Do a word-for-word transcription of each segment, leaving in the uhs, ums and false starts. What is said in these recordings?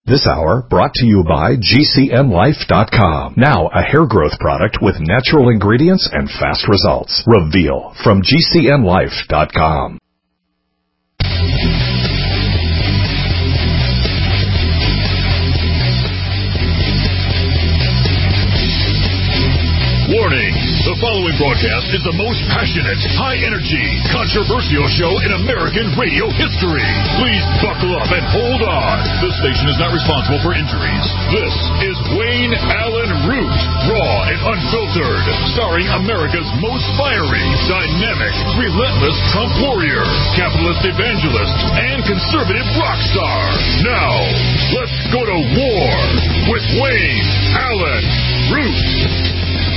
This hour brought to you by G C N Life dot com. Now a hair growth product with natural ingredients and fast results. Reveal from G C N Life dot com. Warning! The following broadcast is the most passionate, high-energy, controversial show in American radio history. Please buckle up and hold on. This station is not responsible for injuries. This is Wayne Allyn Root, raw and unfiltered, starring America's most fiery, dynamic, relentless Trump warrior, capitalist evangelist, and conservative rock star. Now, let's go to war with Wayne Allyn Root.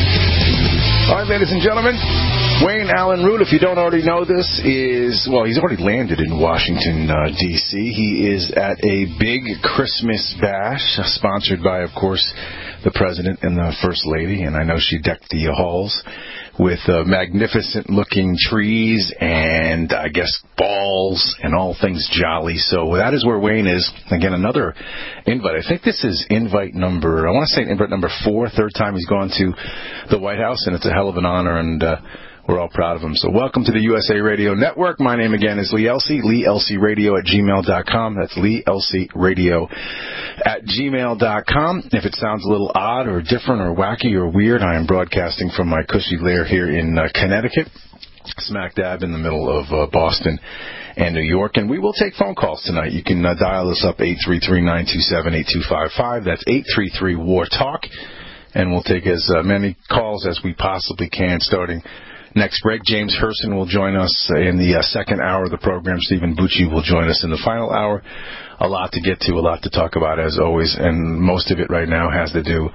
All right, ladies and gentlemen, Wayne Allyn Root, if you don't already know this, is, well, he's already landed in Washington, uh, D C He is at a big Christmas bash, sponsored by, of course, the President and the First Lady, and I know she decked the halls with uh, magnificent-looking trees and, I guess, balls and all things jolly. So that is where Wayne is. Again, another invite. I think this is invite number, I want to say invite number four, third time he's gone to the White House, and it's a hell of an honor, and uh, we're all proud of him. So welcome to the U S A Radio Network. My name, again, is Lee Elsey, lee elsey radio at gmail dot com. That's lee elsey radio at gmail dot com. If it sounds a little odd or different or wacky or weird, I am broadcasting from my cushy lair here in uh, Connecticut, smack dab in the middle of uh, Boston and New York. And we will take phone calls tonight. You can uh, dial us up, eight three three, nine two seven, eight two five five. That's eight three three, W A R, TALK. And we'll take as uh, many calls as we possibly can, starting next break. James Herson will join us in the uh, second hour of the program. Stephen Bucci will join us in the final hour. A lot to get to, a lot to talk about, as always, and most of it right now has to do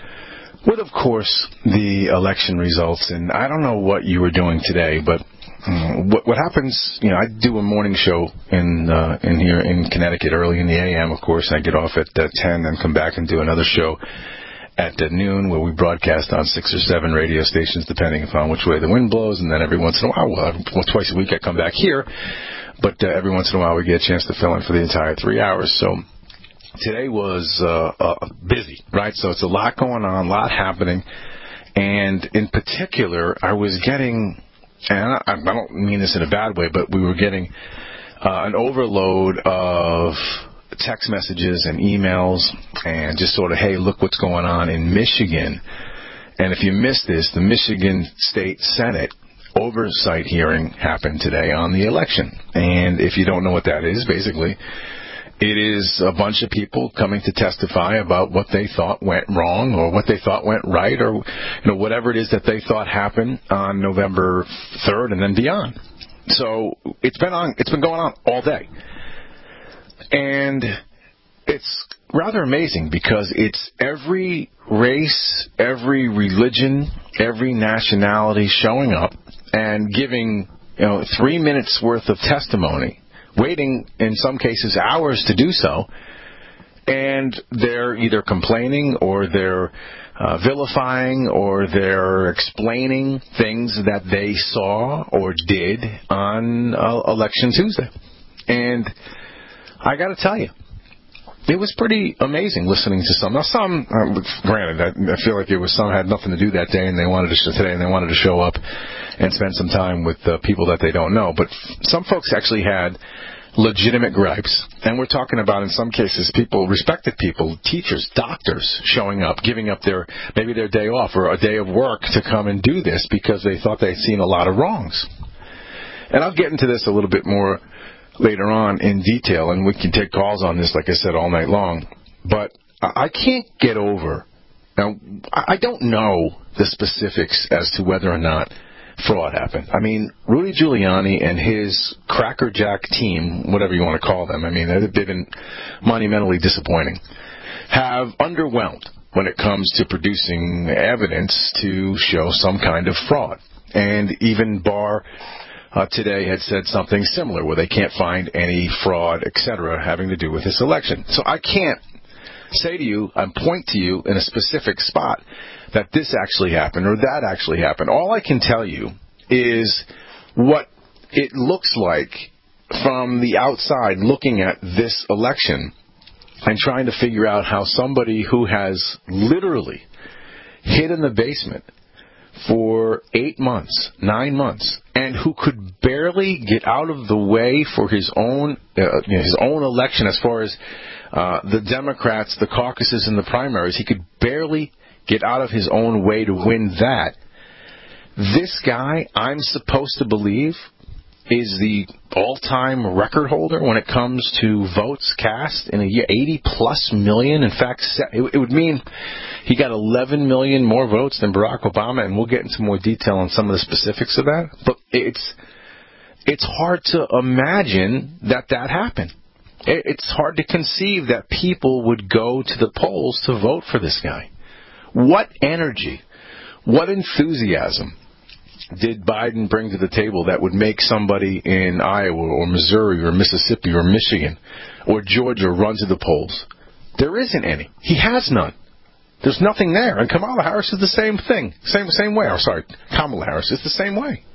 with, of course, the election results. And I don't know what you were doing today, but um, what, what happens, you know, I do a morning show in uh, in here in Connecticut early in the A M, of course. I get off at uh, ten and come back and do another show at uh, noon, where we broadcast on six or seven radio stations, depending upon which way the wind blows. And then every once in a while, well, well twice a week I come back here. But uh, every once in a while we get a chance to fill in for the entire three hours. So today was uh, uh, busy, right? So it's a lot going on, a lot happening. And in particular, I was getting, and I, I don't mean this in a bad way, but we were getting uh, an overload of text messages and emails and just sort of, hey, look what's going on in Michigan. And if you missed this, the Michigan State Senate oversight hearing happened today on the election. And if you don't know what that is, basically, it is a bunch of people coming to testify about what they thought went wrong or what they thought went right, or you know whatever it is that they thought happened on November third and then beyond. So it's been on it's been going on all day. And it's rather amazing because it's every race, every religion, every nationality showing up and giving, you know, three minutes worth of testimony, waiting in some cases hours to do so, and they're either complaining or they're uh, vilifying or they're explaining things that they saw or did on uh, Election Tuesday. And I got to tell you, it was pretty amazing listening to some. Now, some, uh, granted, I, I feel like it was some had nothing to do that day, and they wanted to show, today, and they wanted to show up and spend some time with uh, people that they don't know. But f- some folks actually had legitimate gripes, and we're talking about, in some cases, people, respected people, teachers, doctors, showing up, giving up their maybe their day off or a day of work to come and do this because they thought they'd seen a lot of wrongs. And I'll get into this a little bit more later on in detail, and we can take calls on this, like I said, all night long. But I can't get over, now, I don't know the specifics as to whether or not fraud happened. I mean, Rudy Giuliani and his crackerjack team, whatever you want to call them, I mean, they've been monumentally disappointing, have underwhelmed when it comes to producing evidence to show some kind of fraud. And even Barr Uh, today had said something similar, where they can't find any fraud, et cetera, having to do with this election. So I can't say to you and point to you in a specific spot that this actually happened or that actually happened. All I can tell you is what it looks like from the outside looking at this election and trying to figure out how somebody who has literally hid in the basement for eight months, nine months, and who could barely get out of the way for his own uh, you know, his own election as far as uh, the Democrats, the caucuses, and the primaries, he could barely get out of his own way to win that. This guy, I'm supposed to believe, is the all-time record holder when it comes to votes cast in a year, eighty plus million. In fact, it would mean he got eleven million more votes than Barack Obama, and we'll get into more detail on some of the specifics of that. But it's it's hard to imagine that that happened. It's hard to conceive that people would go to the polls to vote for this guy. What energy, what enthusiasm did Biden bring to the table that would make somebody in Iowa or Missouri or Mississippi or Michigan or Georgia run to the polls? There isn't any. He has none. There's nothing there. And Kamala Harris is the same thing. Same same way. I'm sorry, Kamala Harris is the same way.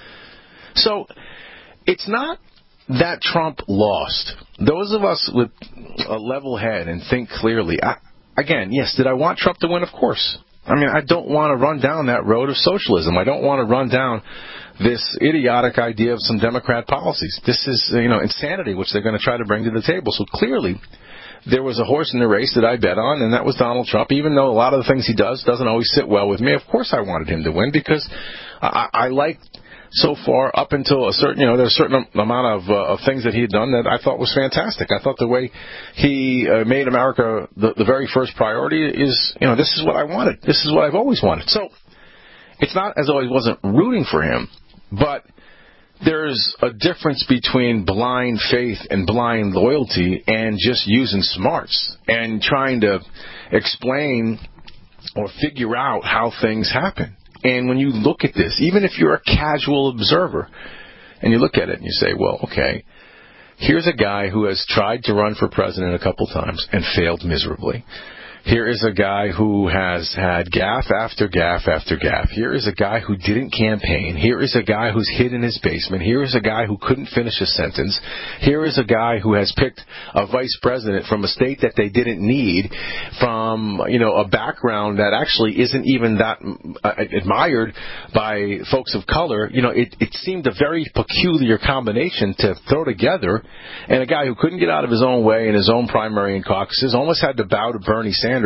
So it's not that Trump lost. Those of us with a level head and think clearly, I, again, yes, did I want Trump to win? Of course. I mean, I don't want to run down that road of socialism. I don't want to run down this idiotic idea of some Democrat policies. This is, you know, insanity, which they're going to try to bring to the table. So clearly, there was a horse in the race that I bet on, and that was Donald Trump. Even though a lot of the things he does doesn't always sit well with me, of course I wanted him to win because I, I like so far up until a certain, you know, there's a certain amount of, uh, of things that he had done that I thought was fantastic. I thought the way he uh, made America the, the very first priority is, you know, this is what I wanted. This is what I've always wanted. So it's not as though I wasn't rooting for him, but there's a difference between blind faith and blind loyalty and just using smarts and trying to explain or figure out how things happen. And when you look at this, even if you're a casual observer, and you look at it and you say, well, okay, here's a guy who has tried to run for president a couple times and failed miserably. Here is a guy who has had gaffe after gaffe after gaffe. Here is a guy who didn't campaign. Here is a guy who's hid in his basement. Here is a guy who couldn't finish a sentence. Here is a guy who has picked a vice president from a state that they didn't need, from, you know, a background that actually isn't even that uh, admired by folks of color. You know, it, it seemed a very peculiar combination to throw together. And a guy who couldn't get out of his own way in his own primary and caucuses, almost had to bow to Bernie Sanders.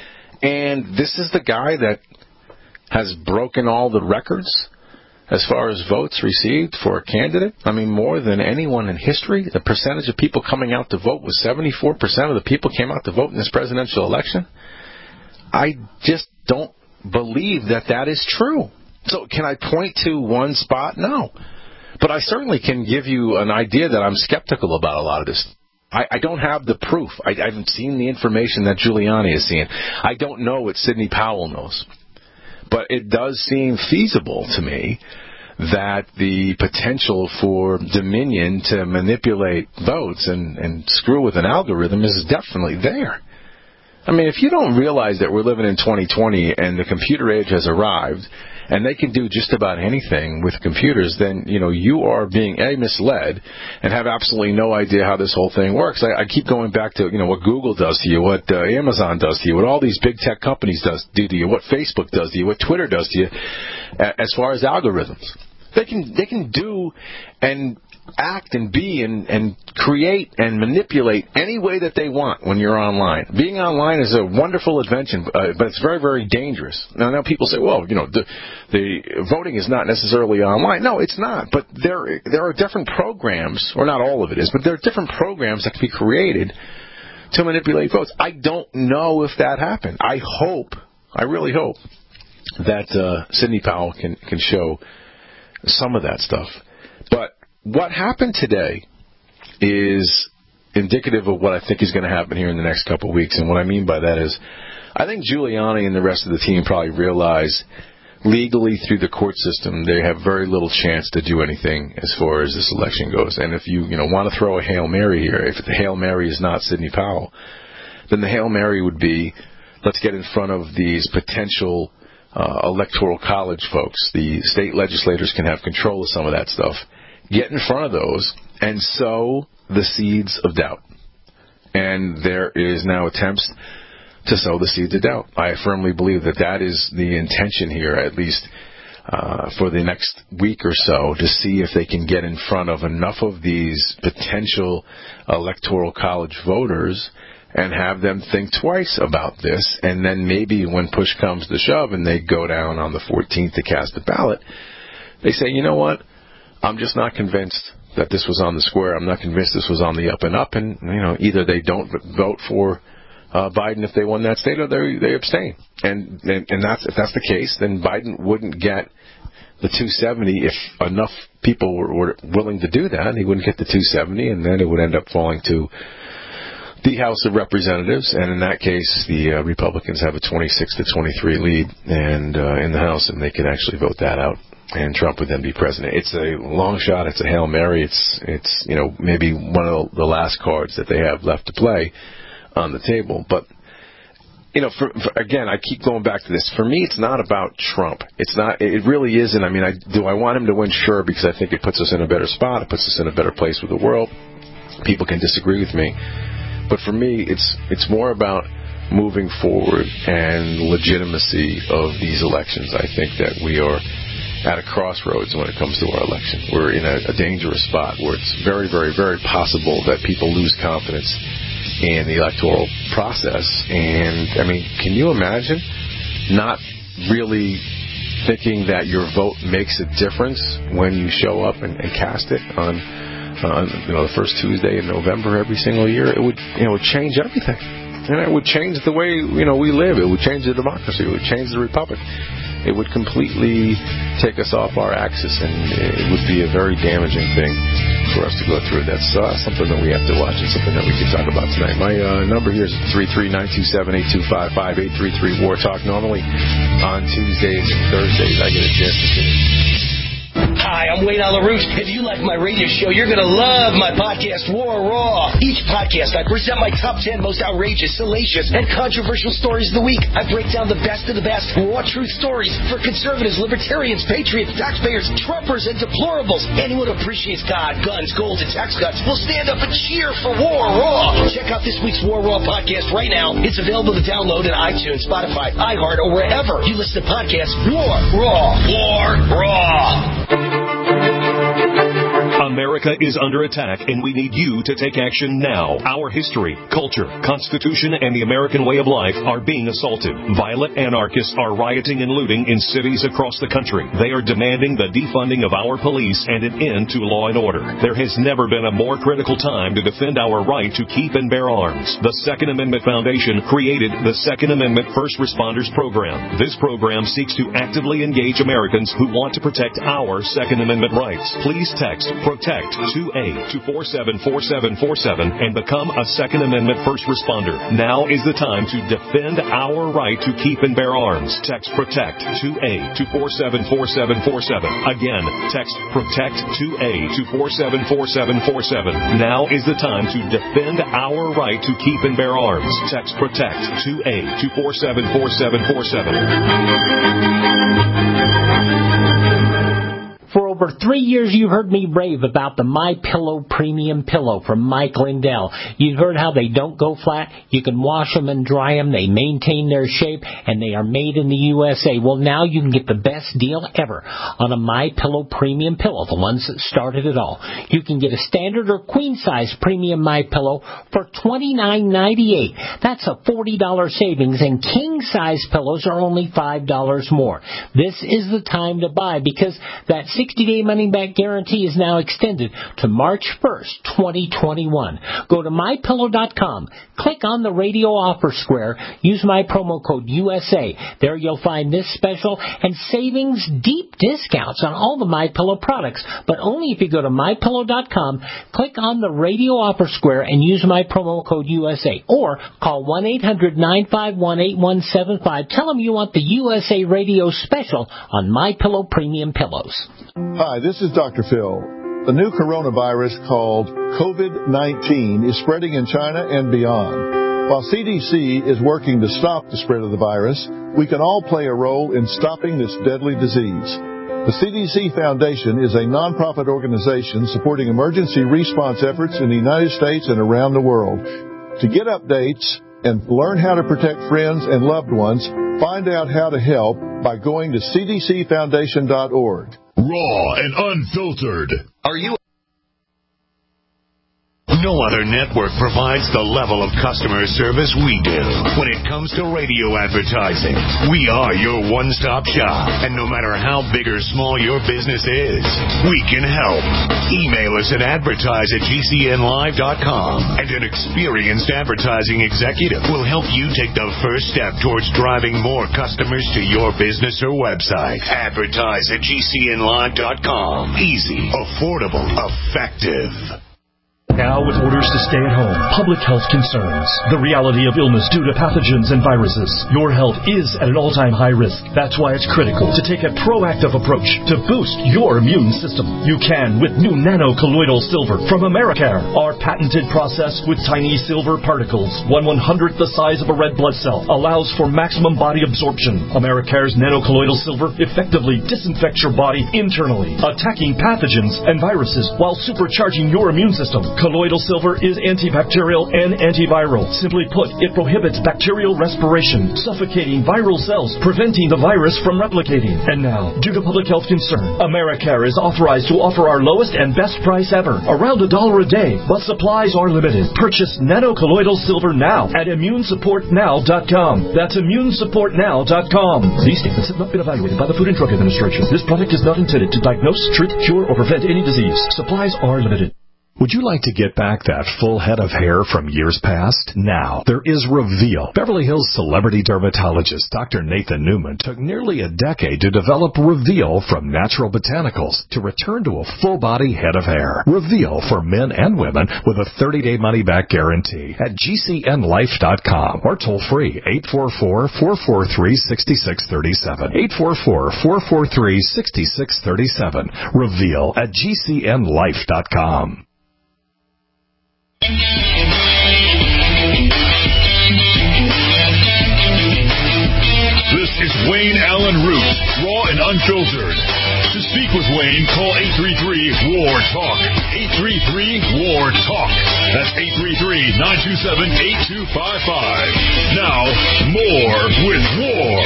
And this is the guy that has broken all the records as far as votes received for a candidate. I mean, more than anyone in history. The percentage of people coming out to vote was seventy-four percent of the people came out to vote in this presidential election. I just don't believe that that is true. So can I point to one spot? No. But I certainly can give you an idea that I'm skeptical about a lot of this. I, I don't have the proof. I, I haven't seen the information that Giuliani is seeing. I don't know what Sidney Powell knows. But it does seem feasible to me that the potential for Dominion to manipulate votes and, and screw with an algorithm is definitely there. I mean, if you don't realize that we're living in twenty twenty and the computer age has arrived and they can do just about anything with computers, then, you know, you are being, A, misled and have absolutely no idea how this whole thing works. I, I keep going back to, you know, what Google does to you, what uh, Amazon does to you, what all these big tech companies does do to you, what Facebook does to you, what Twitter does to you, as far as algorithms. They can, they can do and act and be and, and create and manipulate any way that they want when you're online. Being online is a wonderful invention, uh, but it's very, very dangerous. Now, now people say, well, you know, the, the voting is not necessarily online. No, it's not. But there, there are different programs, or not all of it is, but there are different programs that can be created to manipulate votes. I don't know if that happened. I hope, I really hope, that uh, Sidney Powell can, can show some of that stuff. But what happened today is indicative of what I think is going to happen here in the next couple of weeks. And what I mean by that is I think Giuliani and the rest of the team probably realize legally through the court system they have very little chance to do anything as far as this election goes. And if you, you know, want to throw a Hail Mary here, if the Hail Mary is not Sidney Powell, then the Hail Mary would be, let's get in front of these potential uh, electoral college folks. The state legislators can have control of some of that stuff. Get in front of those and sow the seeds of doubt. and there is now attempts to sow the seeds of doubt. I firmly believe that that is the intention here, at least uh, for the next week or so, to see if they can get in front of enough of these potential electoral college voters and have them think twice about this, and then maybe when push comes to shove and they go down on the fourteenth to cast a ballot, they say, you know what, I'm just not convinced that this was on the square. I'm not convinced this was on the up and up, and you know, either they don't vote for uh, Biden if they won that state, or they they abstain. And, and and that's if that's the case, then Biden wouldn't get the two seventy if enough people were, were willing to do that. He wouldn't get the two seventy, and then it would end up falling to the House of Representatives, and in that case, the uh, Republicans have a twenty-six to twenty-three lead, and uh, in the House, and they could actually vote that out, and Trump would then be president. It's a long shot. It's a Hail Mary. It's it's you know maybe one of the last cards that they have left to play on the table. But you know, for, for, again, I keep going back to this. For me, it's not about Trump. It's not. It really isn't. I mean, I, do I want him to win? Sure, because I think it puts us in a better spot. It puts us in a better place with the world. People can disagree with me. But for me, it's it's more about moving forward and legitimacy of these elections. I think that we are at a crossroads when it comes to our election. We're in a, a dangerous spot where it's very, very, very possible that people lose confidence in the electoral process. And, I mean, can you imagine not really thinking that your vote makes a difference when you show up and, and cast it on on you know the first Tuesday in November every single year? It would you know would change everything, and it would change the way you know we live. It would change the democracy. It would change the republic. It would completely take us off our axis, and it would be a very damaging thing for us to go through. That's uh, something that we have to watch, and something that we can talk about tonight. My uh, number here is three three nine two seven eight two five five eight three three War Talk. Normally on Tuesdays and Thursdays I get a chance to do. Hi, I'm Wayne Allen Root. If you like my radio show, you're going to love my podcast, War Raw. Each podcast, I present my top ten most outrageous, salacious, and controversial stories of the week. I break down the best of the best raw truth stories for conservatives, libertarians, patriots, taxpayers, Trumpers, and deplorables. Anyone who appreciates God, guns, gold, and tax cuts will stand up and cheer for War Raw. Check out this week's War Raw podcast right now. It's available to download in iTunes, Spotify, iHeart, or wherever you listen to podcasts. War Raw. War Raw. America is under attack, and we need you to take action now. Our history, culture, constitution, and the American way of life are being assaulted. Violent anarchists are rioting and looting in cities across the country. They are demanding the defunding of our police and an end to law and order. There has never been a more critical time to defend our right to keep and bear arms. The Second Amendment Foundation created the Second Amendment First Responders Program. This program seeks to actively engage Americans who want to protect our Second Amendment rights. Please text PROTECT two A to four seven four seven four seven and become a Second Amendment First Responder. Now is the time to defend our right to keep and bear arms. Text PROTECT two A to four seven four seven four seven. Again, text PROTECT two A to four seven four seven four seven. Now is the time to defend our right to keep and bear arms. Text PROTECT two A to four seven four seven four seven. For over three years, you've heard me rave about the MyPillow Premium Pillow from Mike Lindell. You've heard how they don't go flat. You can wash them and dry them. They maintain their shape, and they are made in the U S A. Well, now you can get the best deal ever on a MyPillow Premium Pillow, the ones that started it all. You can get a standard or queen-size premium MyPillow for twenty-nine ninety-eight. That's a forty dollars savings, and king-size pillows are only five dollars more. This is the time to buy, because that sixty-day money-back guarantee is now extended to March first, twenty twenty-one. Go to my pillow dot com. Click on the radio offer square. Use my promo code U S A. There you'll find this special and savings deep discounts on all the MyPillow products. But only if you go to my pillow dot com, click on the radio offer square, and use my promo code U S A. Or call one eight hundred nine five one eight one seven five. Tell them you want the U S A radio special on MyPillow Premium Pillows. Hi, this is Doctor Phil. The new coronavirus called COVID nineteen is spreading in China and beyond. While C D C is working to stop the spread of the virus, we can all play a role in stopping this deadly disease. The C D C Foundation is a nonprofit organization supporting emergency response efforts in the United States and around the world. To get updates and learn how to protect friends and loved ones, find out how to help by going to c d c foundation dot org. Raw and unfiltered. Are you? No other network provides the level of customer service we do. When it comes to radio advertising, we are your one-stop shop. And no matter how big or small your business is, we can help. Email us at advertise at g c n live dot com, and an experienced advertising executive will help you take the first step towards driving more customers to your business or website. Advertise at g c n live dot com. Easy, affordable, effective. Now, with orders to stay at home, public health concerns, the reality of illness due to pathogens and viruses, your health is at an all-time high risk. That's why it's critical to take a proactive approach to boost your immune system. You can with new nano-colloidal silver from Americare. Our patented process with tiny silver particles, one one-hundredth the size of a red blood cell, allows for maximum body absorption. Americare's nano-colloidal silver effectively disinfects your body internally, attacking pathogens and viruses while supercharging your immune system. Colloidal silver is antibacterial and antiviral. Simply put, it prohibits bacterial respiration, suffocating viral cells, preventing the virus from replicating. And now, due to public health concern, Americare is authorized to offer our lowest and best price ever, around a dollar a day, but supplies are limited. Purchase nano-colloidal silver now at immune support now dot com. That's immune support now dot com. These statements have not been evaluated by the Food and Drug Administration. This product is not intended to diagnose, treat, cure, or prevent any disease. Supplies are limited. Would you like to get back that full head of hair from years past? Now, there is Reveal. Beverly Hills celebrity dermatologist Doctor Nathan Newman took nearly a decade to develop Reveal from natural botanicals to return to a full-body head of hair. Reveal for men and women with a thirty-day money-back guarantee at g c n life dot com or toll-free eight four four, four four three, six six three seven. eight four four, four four three, six six three seven. Reveal at g c n life dot com. This is Wayne Allen Root, raw and unfiltered. To speak with Wayne, call eight three three, W A R, TALK. eight three three, W A R, TALK. That's eight three three, nine two seven, eight two five five. Now, more with W A R.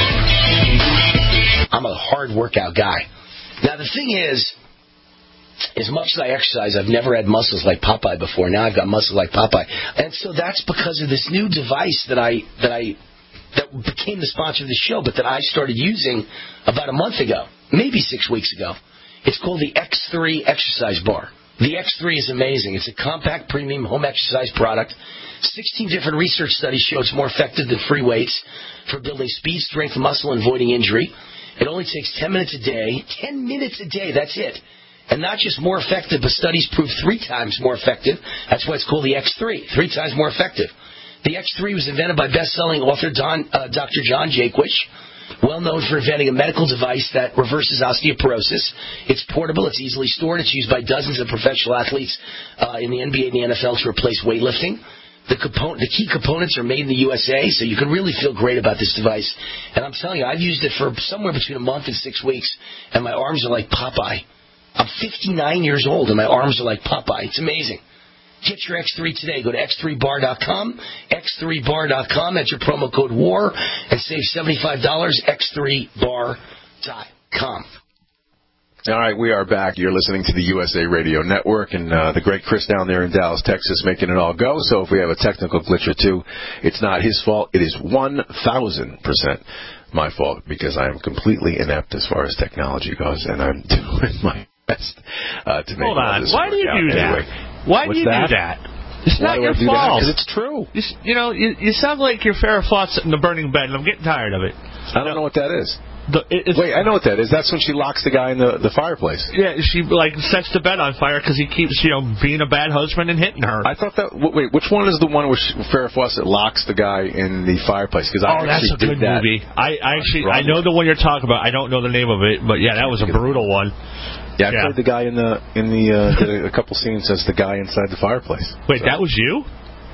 I'm a hard workout guy. Now, the thing is, as much as I exercise, I've never had muscles like Popeye before. Now I've got muscles like Popeye. And so that's because of this new device that I that I that became the sponsor of the show, but that I started using about a month ago, maybe six weeks ago. It's called the X three Exercise Bar. The X three is amazing. It's a compact, premium home exercise product. sixteen different research studies show it's more effective than free weights for building speed, strength, muscle, and avoiding injury. It only takes ten minutes a day. ten minutes a day, that's it. And not just more effective, but studies prove three times more effective. That's why it's called the X three, three times more effective. The X three was invented by best-selling author Don, uh, Doctor John Jaquish, well known for inventing a medical device that reverses osteoporosis. It's portable. It's easily stored. It's used by dozens of professional athletes uh, in the N B A and the N F L to replace weightlifting. The, component, the key components are made in the U S A, so you can really feel great about this device. And I'm telling you, I've used it for somewhere between a month and six weeks, and my arms are like Popeye. I'm fifty-nine years old, and my arms are like Popeye. It's amazing. Get your X three today. Go to x three bar dot com, x three bar dot com. Enter promo code W A R and save seventy-five dollars, x three bar dot com. All right, we are back. You're listening to the U S A Radio Network, and uh, the great Chris down there in Dallas, Texas, making it all go. So if we have a technical glitch or two, it's not his fault. It is one thousand percent my fault, because I am completely inept as far as technology goes, and I'm doing my best uh, to make Hold on. this Why do you work do out. that? Anyway, Why do you that? do that? It's Why not do your I do fault. Because it's true. You, you know, you, you sound like your Farrah Fawcett in the burning bed, and I'm getting tired of it. I don't no. know what that is. The, it, Wait, I know what that is. That's when she locks the guy in the, the fireplace. Yeah, she like sets the bed on fire because he keeps, you know, being a bad husband and hitting her. I thought that. Wait, which one is the one where she, Farrah Fawcett locks the guy in the fireplace? Because I oh, that's a did good that. movie. I, I actually I know the one you're talking about. I don't know the name of it, but yeah, that was a brutal one. Yeah, I yeah. played the guy in the in the uh, did a couple scenes as the guy inside the fireplace. Wait, so. that was you?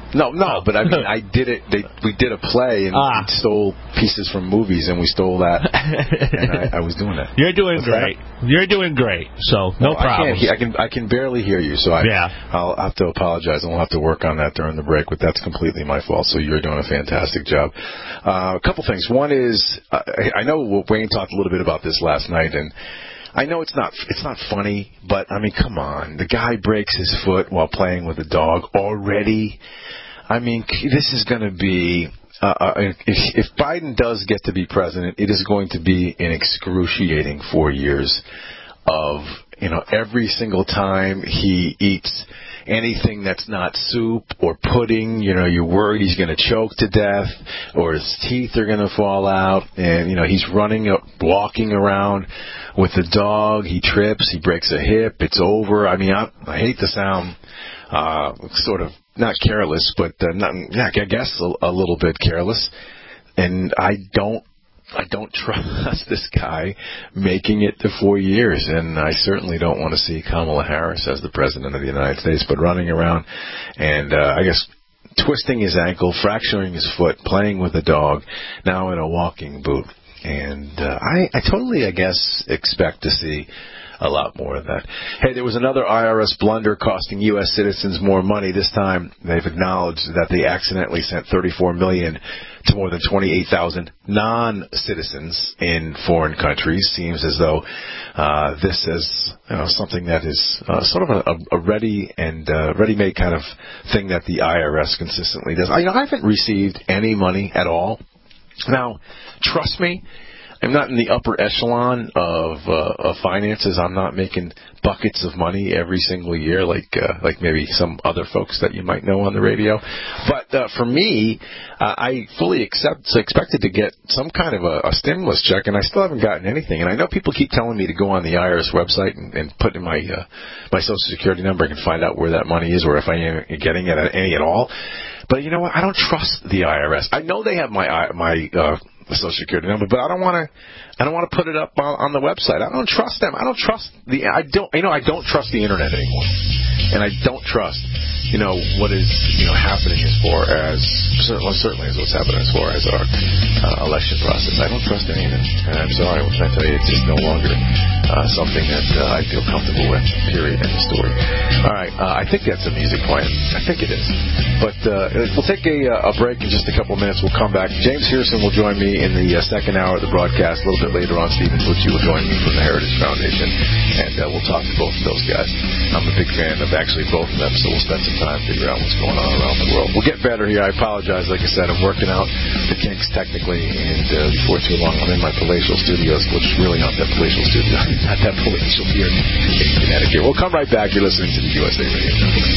No, no, but I mean, I did it. They, we did a play and Ah. we stole pieces from movies, and we stole that. and I, I was doing that. You're doing What's great. that? You're doing great. So no Well, I problem. can't. he- I can. I can barely hear you. So I. Yeah. I'll have to apologize, and we'll have to work on that during the break. But that's completely my fault. So you're doing a fantastic job. Uh, a couple things. One is uh, I know Wayne talked a little bit about this last night, and I know it's not it's not funny, but I mean, come on. The guy breaks his foot while playing with a dog already. I mean, this is going to be, uh, uh, if, if Biden does get to be president, it is going to be an excruciating four years of, you know, every single time he eats anything that's not soup or pudding, you know, you're worried he's going to choke to death or his teeth are going to fall out. And, you know, he's running, up, walking around with the dog. He trips. He breaks a hip. It's over. I mean, I, I hate to sound uh, sort of not careless, but uh, not, yeah, I guess a, a little bit careless. And I don't, I don't trust this guy making it to four years. And I certainly don't want to see Kamala Harris as the president of the United States, but running around and uh, I guess twisting his ankle, fracturing his foot, playing with a dog, now in a walking boot. And uh, I, I totally, I guess, expect to see a lot more of that. Hey, there was another I R S blunder costing U S citizens more money. This time, they've acknowledged that they accidentally sent thirty-four million dollars to more than twenty-eight thousand non-citizens in foreign countries. Seems as though uh, this is you know, something that is uh, sort of a, a ready and uh, ready-made kind of thing that the I R S consistently does. I, you know, I haven't received any money at all. Now, trust me, I'm not in the upper echelon of, uh, of finances. I'm not making buckets of money every single year like uh, like maybe some other folks that you might know on the radio. But uh, for me, uh, I fully accept, expected to get some kind of a, a stimulus check, and I still haven't gotten anything. And I know people keep telling me to go on the I R S website and, and put in my uh, my Social Security number and find out where that money is or if I am getting it at any at all. But you know what? I don't trust the I R S. I know they have my my uh, Social Security number, but I don't want to. I don't want to put it up on, on the website. I don't trust them. I don't trust the. I don't. You know, I don't trust the internet anymore, and I don't trust. You know what is you know happening as far as well, certainly as what's happening as far as our uh, election process. I don't trust any of it, and I'm sorry. What can I tell you? It's just no longer uh, something that uh, I feel comfortable with. Period. End of story. All right. Uh, I think that's a music playing. I think it is. But uh, we'll take a, a break in just a couple of minutes. We'll come back. James Hearson will join me in the uh, second hour of the broadcast. A little bit later on, Stephen Tucci will join me from the Heritage Foundation, and uh, we'll talk to both of those guys. I'm a big fan of actually both of them, so we'll spend some time to figure out what's going on around the world. We'll get better here. I apologize. Like I said, I'm working out the kinks technically, and uh, before too long, I'm in my palatial studios, which is really not that palatial studio. Not that palatial here in Connecticut. We'll come right back. You're listening to the U S A Radio Network.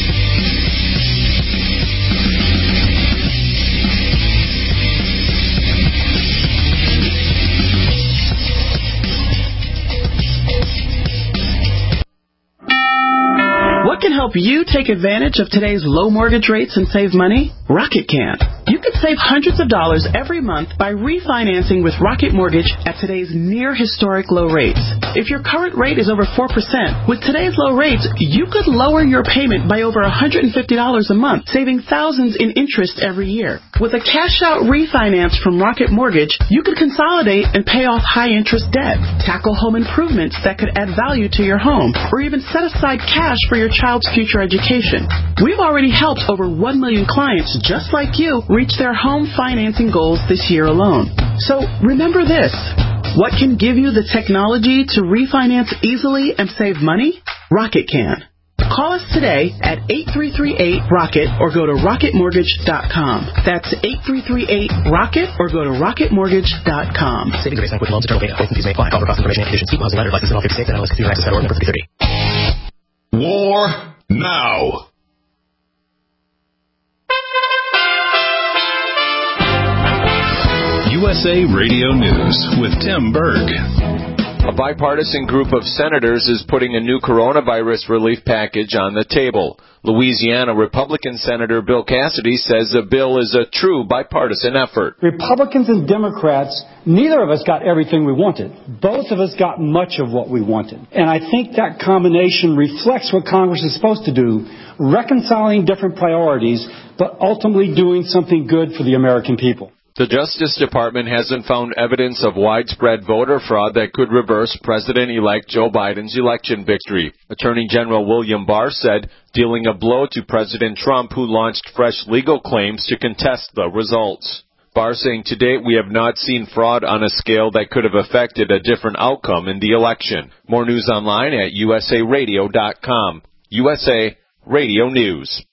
What can help you take advantage of today's low mortgage rates and save money? Rocket can. You could save hundreds of dollars every month by refinancing with Rocket Mortgage at today's near historic low rates. If your current rate is over four percent, with today's low rates, you could lower your payment by over one hundred fifty dollars a month, saving thousands in interest every year. With a cash-out refinance from Rocket Mortgage, you could consolidate and pay off high-interest debt, tackle home improvements that could add value to your home, or even set aside cash for your child's future education. We've already helped over one million clients just like you reach their home financing goals this year alone. So remember this. What can give you the technology to refinance easily and save money? Rocket can. Call us today at eight three three eight ROCKET or go to rocket mortgage dot com. That's eight three three eight ROCKET or go to rocket mortgage dot com. Savings based on quick loans, internal data. Points and fees may apply. Call for cost information and conditions. Keep miles and letter. License in all fifty states and L S C access federal number three thirty. War now. U S A Radio News with Tim Berg. A bipartisan group of senators is putting a new coronavirus relief package on the table. Louisiana Republican Senator Bill Cassidy says the bill is a true bipartisan effort. Republicans and Democrats, neither of us got everything we wanted. Both of us got much of what we wanted. And I think that combination reflects what Congress is supposed to do, reconciling different priorities, but ultimately doing something good for the American people. The Justice Department hasn't found evidence of widespread voter fraud that could reverse President-elect Joe Biden's election victory. Attorney General William Barr said, dealing a blow to President Trump, who launched fresh legal claims to contest the results. Barr saying, to date, we have not seen fraud on a scale that could have affected a different outcome in the election. More news online at U S A radio dot com. U S A Radio News.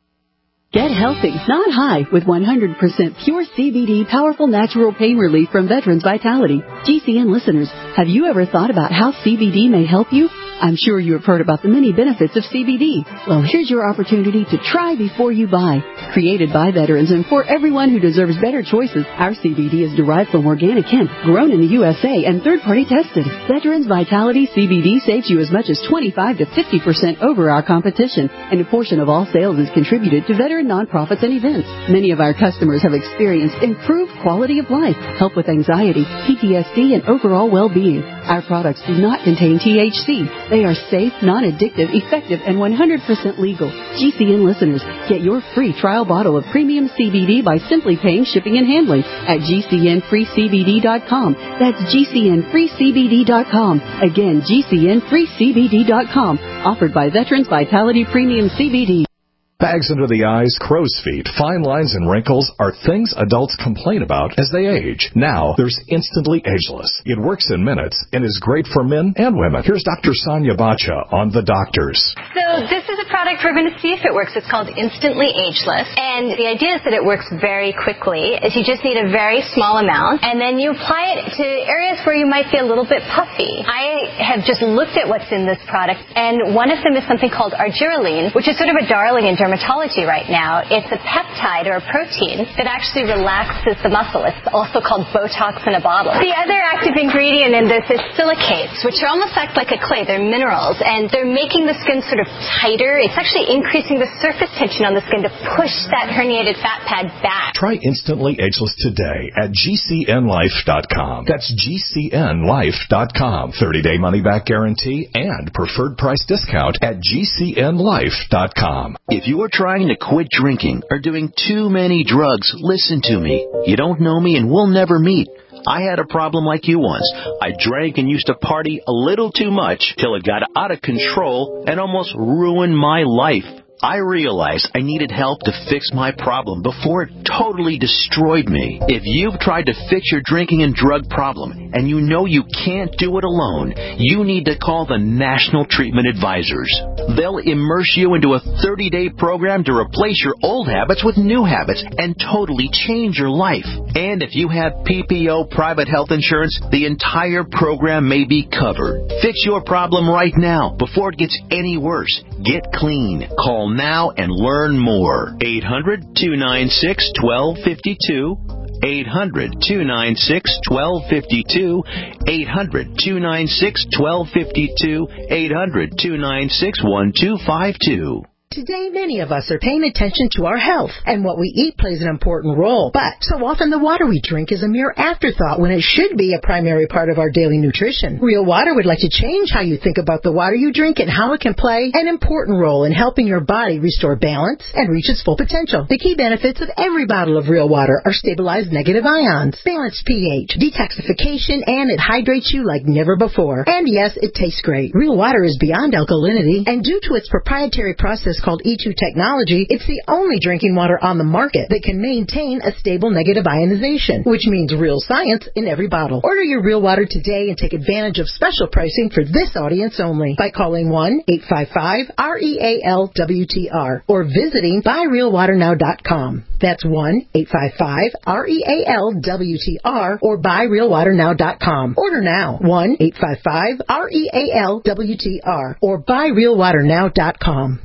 Get healthy, not high, with one hundred percent pure C B D powerful natural pain relief from Veterans Vitality. G C N listeners, have you ever thought about how C B D may help you? I'm sure you have heard about the many benefits of C B D. Well, here's your opportunity to try before you buy. Created by veterans and for everyone who deserves better choices, our C B D is derived from organic hemp, grown in the U S A, and third-party tested. Veterans Vitality C B D saves you as much as twenty-five to fifty percent over our competition, and a portion of all sales is contributed to veteran nonprofits and events. Many of our customers have experienced improved quality of life, help with anxiety, P T S D, and overall well-being. Our products do not contain T H C. They are safe, non-addictive, effective, and one hundred percent legal. G C N listeners, get your free trial bottle of premium C B D by simply paying shipping and handling at G C N free C B D dot com. That's G C N free C B D dot com. Again, G C N free C B D dot com. Offered by Veterans Vitality Premium C B D. Bags under the eyes, crow's feet, fine lines, and wrinkles are things adults complain about as they age. Now, there's Instantly Ageless. It works in minutes and is great for men and women. Here's Doctor Sonia Bacha on The Doctors. So this is a product we're going to see if it works. It's called Instantly Ageless. And the idea is that it works very quickly. Is you just need a very small amount, and then you apply it to areas where you might be a little bit puffy. I have just looked at what's in this product, and one of them is something called argireline, which is sort of a darling in dermatology right now. It's a peptide or a protein that actually relaxes the muscle. It's also called Botox in a bottle. The other active ingredient in this is silicates, which are almost act like a clay. They're minerals, and they're making the skin sort of tighter. It's actually increasing the surface tension on the skin to push that herniated fat pad back. Try Instantly Ageless today at G C N life dot com. That's G C N life dot com. thirty-day money-back guarantee and preferred price discount at G C N life dot com. If you are trying to quit drinking or doing too many drugs, listen to me. You don't know me and we'll never meet. I had a problem like you once. I drank and used to party a little too much till it got out of control and almost ruined my life. I realized I needed help to fix my problem before it totally destroyed me. If you've tried to fix your drinking and drug problem and you know you can't do it alone, you need to call the National Treatment Advisors. They'll immerse you into a thirty-day program to replace your old habits with new habits and totally change your life. And if you have P P O private health insurance, the entire program may be covered. Fix your problem right now before it gets any worse. Get clean. Call now and learn more. eight hundred, two nine six, one two five two. eight hundred, two nine six, one two five two. eight hundred, two nine six, one two five two. eight hundred, two nine six, one two five two. Today, many of us are paying attention to our health, and what we eat plays an important role. But so often the water we drink is a mere afterthought when it should be a primary part of our daily nutrition. Real Water would like to change how you think about the water you drink and how it can play an important role in helping your body restore balance and reach its full potential. The key benefits of every bottle of Real Water are stabilized negative ions, balanced pH, detoxification, and it hydrates you like never before. And yes, it tastes great. Real Water is beyond alkalinity, and due to its proprietary process called E two technology, it's the only drinking water on the market that can maintain a stable negative ionization, which means real science in every bottle. Order your Real Water today and take advantage of special pricing for this audience only by calling one eight five five R E A L W T R or visiting buy real water now dot com. That's one eight five five R E A L W T R or buy real water now dot com. Order now, one eight five five R E A L W T R or buy real water now dot com.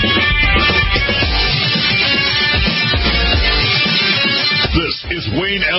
This is Wayne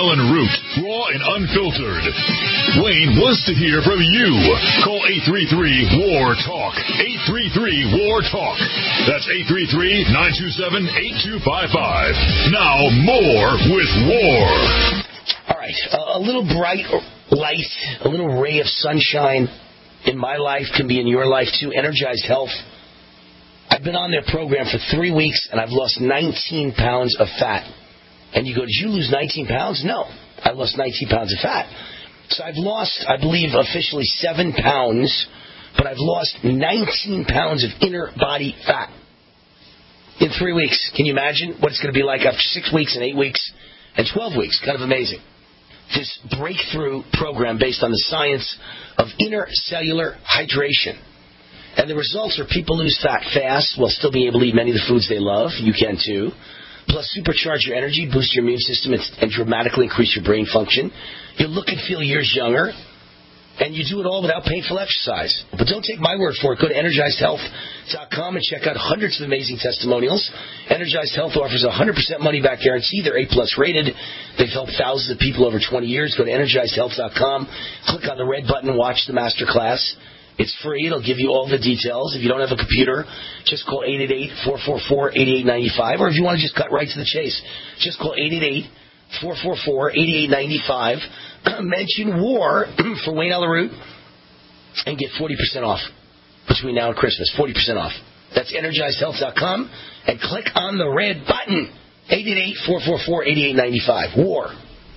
and unfiltered. Wayne wants to hear from you. Call eight three three, W A R, TALK. eight three three, W A R, TALK. That's eight three three, nine two seven, eight two five five. Now, more with War. All right, uh, a little bright light, a little ray of sunshine in my life can be in your life too. Energized Health. I've been on their program for three weeks, and I've lost nineteen pounds of fat. And you go, did you lose nineteen pounds? No, I lost nineteen pounds of fat. So I've lost, I believe, officially seven pounds, but I've lost nineteen pounds of inner body fat in three weeks. Can you imagine what it's going to be like after six weeks and eight weeks and twelve weeks? Kind of amazing. This breakthrough program based on the science of inner cellular hydration. And the results are people lose fat fast while still being able to eat many of the foods they love. You can too. Plus, supercharge your energy, boost your immune system, and dramatically increase your brain function. You'll look and feel years younger. And you do it all without painful exercise. But don't take my word for it. Go to energized health dot com and check out hundreds of amazing testimonials. Energized Health offers a one hundred percent money-back guarantee. They're A-plus rated. They've helped thousands of people over twenty years. Go to energized health dot com. Click on the red button and watch the master class. It's free. It'll give you all the details. If you don't have a computer, just call eight eight eight, four four four, eight eight nine five. Or if you want to just cut right to the chase, just call eight eight eight, four four four, eight eight nine five. Mention WAR for Wayne Alaroot and get forty percent off between now and Christmas. forty percent off. That's energized health dot com and click on the red button. eight eight eight, four four four, eight eight nine five. WAR.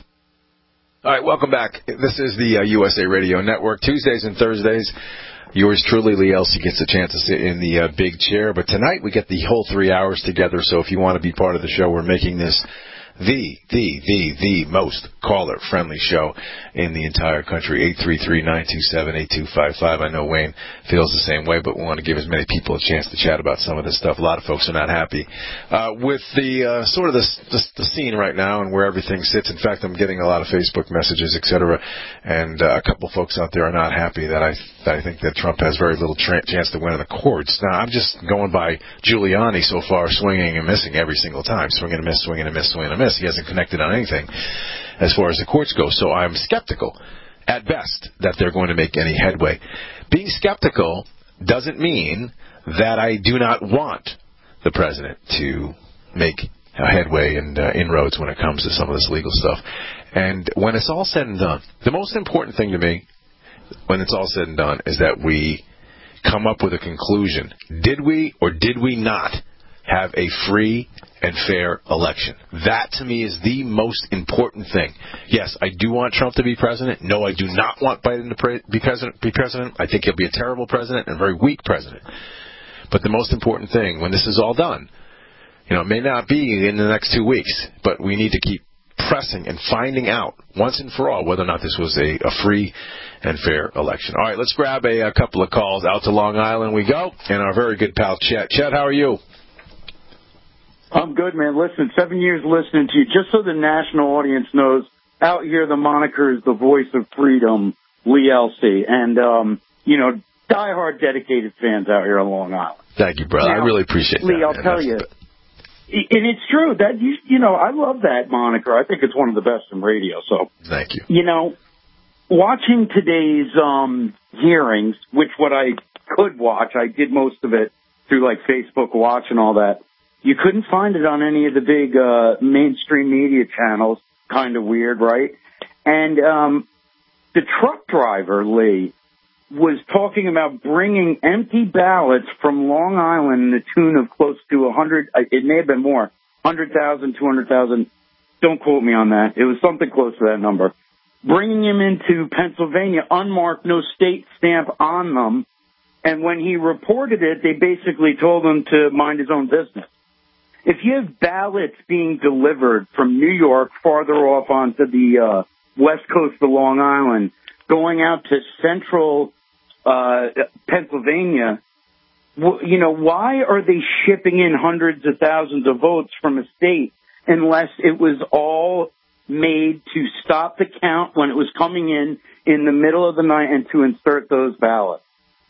All right, welcome back. This is the uh, U S A Radio Network. Tuesdays and Thursdays, yours truly, Lee Elsie, gets a chance to sit in the uh, big chair. But tonight we get the whole three hours together. So if you want to be part of the show, we're making this the, the, the, the most caller-friendly show in the entire country. eight three three, nine two seven, eight two five five. I know Wayne feels the same way, but we want to give as many people a chance to chat about some of this stuff. A lot of folks are not happy uh, with the uh, sort of the, the, the scene right now and where everything sits. In fact, I'm getting a lot of Facebook messages, et cetera, and uh, a couple folks out there are not happy that I, that I think that Trump has very little tra- chance to win in the courts. Now, I'm just going by Giuliani so far, swinging and missing every single time, swinging and miss, swinging and miss, swinging and miss. He hasn't connected on anything as far as the courts go. So I'm skeptical, at best, that they're going to make any headway. Being skeptical doesn't mean that I do not want the president to make a headway and uh, inroads when it comes to some of this legal stuff. And when it's all said and done, the most important thing to me, when it's all said and done, is that we come up with a conclusion. Did we or did we not have a free and fair election? That, to me, is the most important thing. Yes, I do want Trump to be president. No, I do not want Biden to pre- be president. Be president. I think he'll be a terrible president and a very weak president. But the most important thing, when this is all done, you know, it may not be in the next two weeks, but we need to keep pressing and finding out once and for all whether or not this was a, a free and fair election. All right, let's grab a, a couple of calls. Out to Long Island we go, and our very good pal Chet. Chet, how are you? I'm good, man. Listen, seven years listening to you. Just so the national audience knows, out here the moniker is the voice of freedom, Lee Elsie. And, um, you know, diehard dedicated fans out here on Long Island. Thank you, brother. Now, I really appreciate Lee, that. I'll man. tell That's you. the... And it's true. that you, you know, I love that moniker. I think it's one of the best in radio. So, thank you. You know, watching today's um, hearings, which what I could watch, I did most of it through, like, Facebook Watch and all that. You couldn't find it on any of the big uh, mainstream media channels. Kind of weird, right? And um, the truck driver, Lee, was talking about bringing empty ballots from Long Island in the tune of close to one hundred, it may have been more, one hundred thousand, two hundred thousand. Don't quote me on that. It was something close to that number. Bringing him into Pennsylvania, unmarked, no state stamp on them. And when he reported it, they basically told him to mind his own business. If you have ballots being delivered from New York farther off onto the uh, west coast of Long Island, going out to central uh, Pennsylvania, w- you know, why are they shipping in hundreds of thousands of votes from a state unless it was all made to stop the count when it was coming in in the middle of the night and to insert those ballots?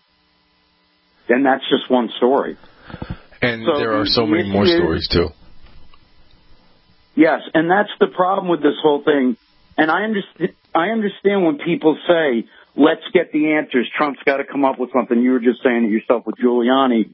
And that's just one story. And so there are so many more stories, too. Yes, and that's the problem with this whole thing. And I understand, I understand when people say, let's get the answers. Trump's got to come up with something. You were just saying it yourself with Giuliani.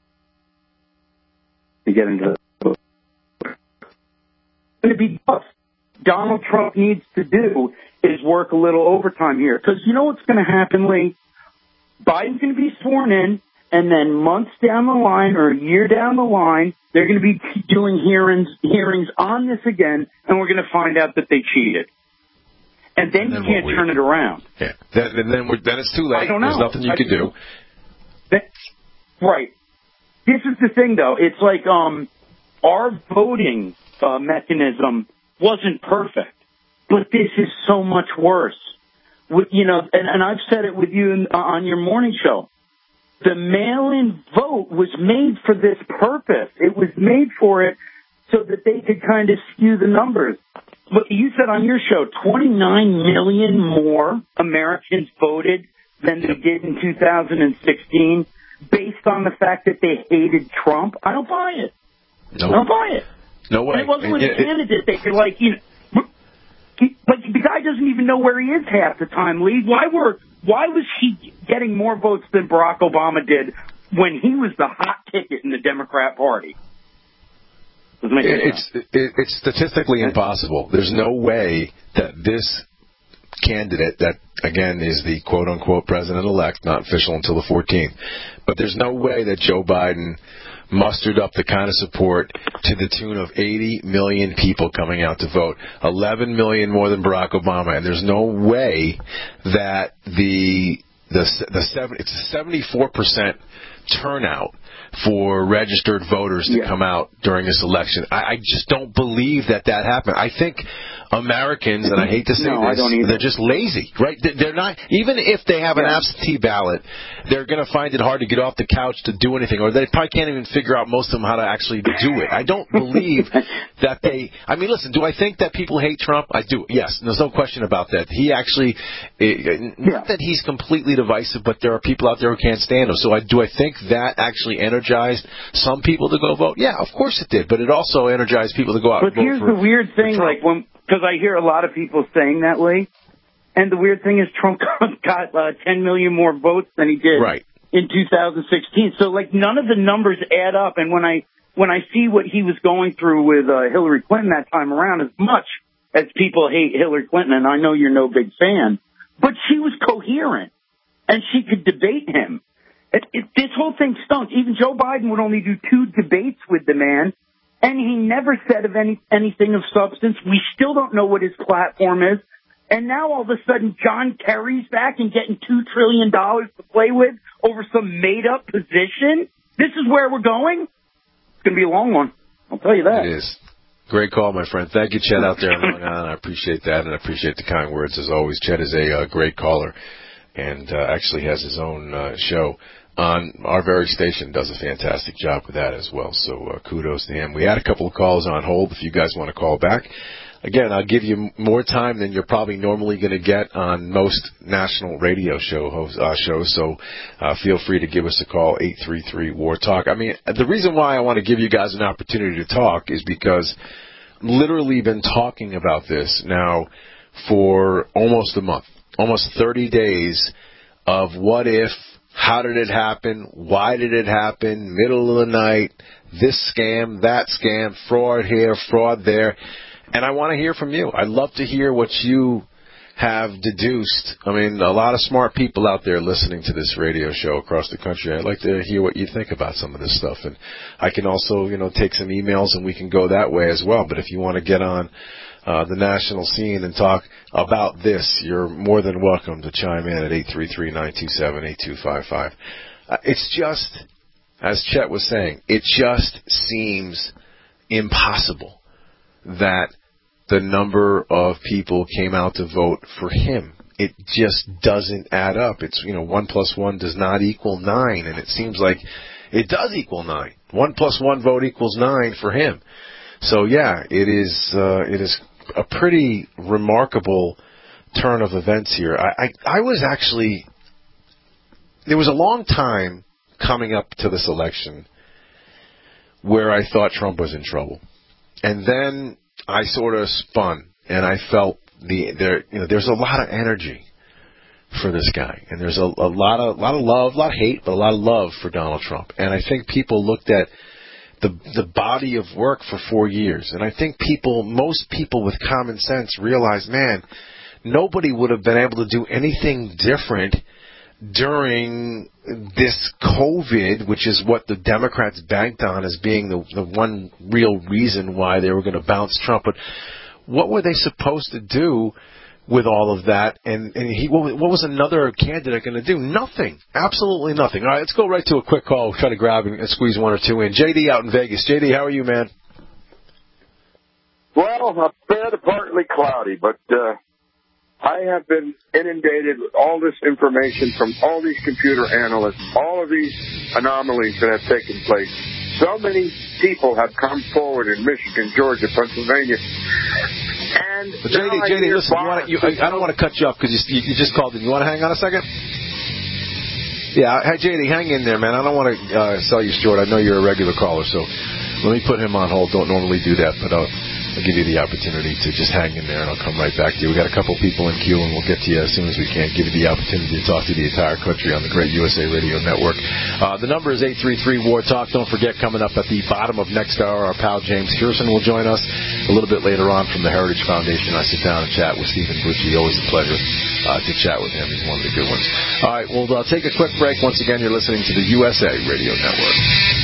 To get into the going to be tough. Donald Trump needs to do is work a little overtime here. Because you know what's going to happen, Lee? Biden's going to be sworn in, and then months down the line or a year down the line, they're going to be doing hearings hearings on this again, and we're going to find out that they cheated. And then, and then you can't turn it around. Yeah. Then, and then, we're, then it's too late. I don't know. There's nothing you I, can do. That, right. This is the thing, though. It's like um, our voting uh, mechanism wasn't perfect, but this is so much worse. With, you know, and, and I've said it with you in, uh, on your morning show. The mail-in vote was made for this purpose. It was made for it so that they could kind of skew the numbers. But you said on your show, twenty-nine million more Americans voted than they did in two thousand sixteen based on the fact that they hated Trump. I don't buy it. No. I don't buy it. No way. And it wasn't with it, a candidate. They could, like, you know, he, but the guy doesn't even know where he is half the time, Lee. Why were, why was he getting more votes than Barack Obama did when he was the hot ticket in the Democrat Party? It's it, it's statistically impossible. There's no way that this candidate, that again is the quote-unquote president-elect, not official until the fourteenth, but there's no way that Joe Biden mustered up the kind of support to the tune of eighty million people coming out to vote, eleven million more than Barack Obama, and there's no way that the the the seven it's a seventy-four percent turnout for registered voters to yeah. come out during this election. I, I just don't believe that that happened. I think Americans, and I hate to say no, this, they're just lazy, right? They're not, even if they have an yeah. absentee ballot, they're going to find it hard to get off the couch to do anything, or they probably can't even figure out, most of them, how to actually do it. I don't believe that they, I mean, listen, do I think that people hate Trump? I do, yes. There's no question about that. He actually, not yeah. that he's completely divisive, but there are people out there who can't stand him. So I, do I think that actually energized some people to go vote? Yeah, of course it did, but it also energized people to go out but and vote here's for, the weird thing, like, when, because I hear a lot of people saying that, Lee, and the weird thing is Trump got uh, ten million more votes than he did right. in two thousand sixteen. So, like, none of the numbers add up. And when I when I see what he was going through with uh, Hillary Clinton that time around, as much as people hate Hillary Clinton, and I know you're no big fan, but she was coherent, and she could debate him. It, it, this whole thing stunk. Even Joe Biden would only do two debates with the man, and he never said of any anything of substance. We still don't know what his platform is. And now all of a sudden John Kerry's back and getting two trillion dollars to play with over some made-up position. This is where we're going? It's going to be a long one. I'll tell you that. It is. Great call, my friend. Thank you, Chet, out there in Long Island. I appreciate that, and I appreciate the kind words, as always. Chet is a uh, great caller and uh, actually has his own uh, show on our very station, does a fantastic job with that as well. So uh, kudos to him. We had a couple of calls on hold. If you guys want to call back, again, I'll give you more time than you're probably normally going to get on most national radio show host, uh, shows. So uh, feel free to give us a call, eight three three, W A R, talk. I mean, the reason why I want to give you guys an opportunity to talk is because I've literally been talking about this now for almost a month, almost thirty days of what if. How did it happen? Why did it happen? Middle of the night, this scam, that scam, fraud here, fraud there. And I want to hear from you. I'd love to hear what you have deduced. I mean, a lot of smart people out there listening to this radio show across the country. I'd like to hear what you think about some of this stuff. And I can also, you know, take some emails and we can go that way as well. But if you want to get on Uh, the national scene and talk about this, you're more than welcome to chime in at eight three three, nine two seven, eight two five five. Uh, it's just, as Chet was saying, it just seems impossible that the number of people came out to vote for him. It just doesn't add up. It's, you know, one plus one does not equal nine, and it seems like it does equal nine. One plus one vote equals nine for him. So, yeah, it is, uh, it is a pretty remarkable turn of events here. I, I, I was actually, there was a long time coming up to this election where I thought Trump was in trouble. And then I sort of spun, and I felt the there you know there's a lot of energy for this guy, and there's a, a lot of lot of love, a lot of hate, but a lot of love for Donald Trump. And I think people looked at the the body of work for four years, and I think people, most people with common sense, realize, man, nobody would have been able to do anything different during this COVID, which is what the Democrats banked on as being the the one real reason why they were going to bounce Trump. But what were they supposed to do with all of that? And, and he, what, what was another candidate going to do? Nothing. Absolutely nothing. All right, let's go right to a quick call. We'll try to grab and squeeze one or two in. J D out in Vegas. J D, how are you, man? Well, up fair to partly cloudy, but uh, I have been inundated with all this information from all these computer analysts, all of these anomalies that have taken place. So many people have come forward in Michigan, Georgia, Pennsylvania. And but J D, J D, listen, you wanna, you, I, I don't want to cut you off because you, you just called in. You want to hang on a second? Yeah, hey, J D, hang in there, man. I don't want to uh, sell you short. I know you're a regular caller, so let me put him on hold. Don't normally do that, but I'll, I'll give you the opportunity to just hang in there, and I'll come right back to you. We got a couple people in queue, and we'll get to you as soon as we can. Give you the opportunity to talk to the entire country on the great U S A Radio Network. Uh, the number is eight three three, W A R, TALK. Don't forget, coming up at the bottom of next hour, our pal James Kirsten will join us. A little bit later on from the Heritage Foundation, I sit down and chat with Stephen Bucci. Always a pleasure uh, to chat with him. He's one of the good ones. All right, we'll uh, take a quick break. Once again, you're listening to the U S A Radio Network.